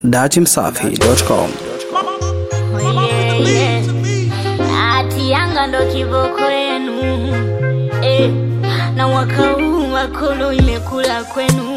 datimsafi.com. Ati Yanga ndo kiboko yenu na mwaka huu makolo imekula kwenu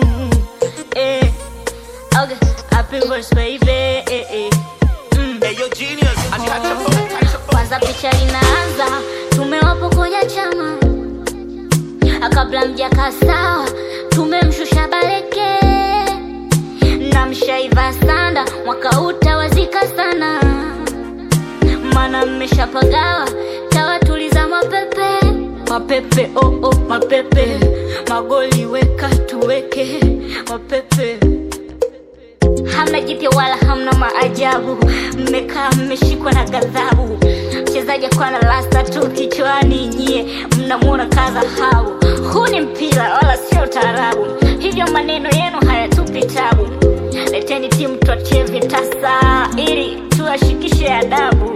Okay, happy birthday baby Yo genius, Kwanza picha inaanza, tumewapokonya chama kabla mjaka sawa, tumemshusha Baleke na mshaiva sanda, mwaka utawazika sana, mana mmeshapagawa, tawatuliza mapepe mapepe, mapepe, magoli weka tuweke mapepe. Hamna jipya wala hamna maajabu, mmekaa mmeshikwa na ghadhabu, mchezaji kwa na lasta tu kichwani, nyie mnamuona kaza hau. Huu ni mpira wala sio taarabu, hivyo maneno yenu hayatupi tabu. Leteni timu tuachie vitasa ili tuwashikishe adabu.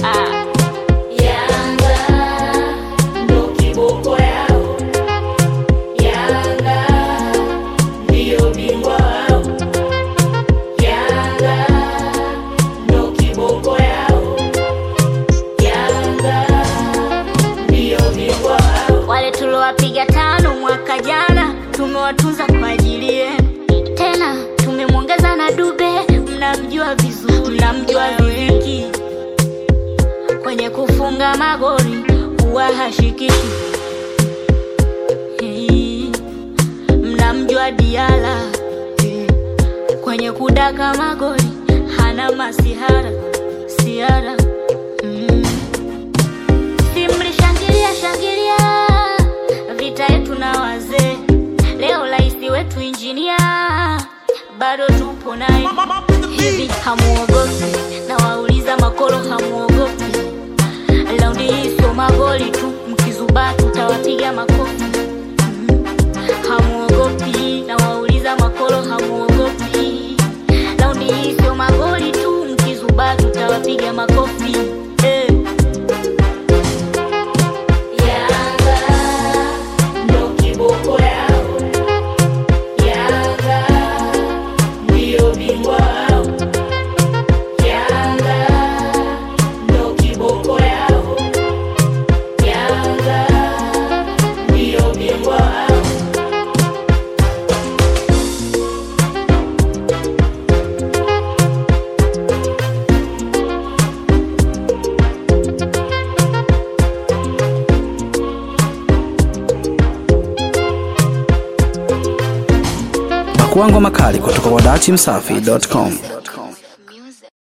Yanga ndo kiboko yao, Yanga ndio bingwa wao, Yanga ndo kiboko yao, Yanga ndio bingwa wao. Wale tulowapiga tano mwaka jana tumewatunza kwa ajili yenu, tena tumemwongeza na Dube, mnamjua vizuri, mnamjua Wiki kwenye kufunga magoli huwa hashikiki, mnamjua Diala kwenye kudaka magoli hana masihara siara. Simlishangilia shangilia vita yetu na wazee, leo raisi wetu injinia bado tupo naye. Hivi hamuogopi? Na wauliza makolo hamuogopi? Laundi hii sio magoli tu, mkizuba tutawapiga makofi. Hamuogopi? Na wauliza makolo hamuogopi? Laundi hii sio magoli tu, mkizuba tutawapiga makofi. Yanga ndo kiboko yao, Yanga ndio bingwa wao, Yanga ndo kiboko yao, Yanga ndio bingwa wao. Pakuangwa makali kutoka kwa datimsafi.com.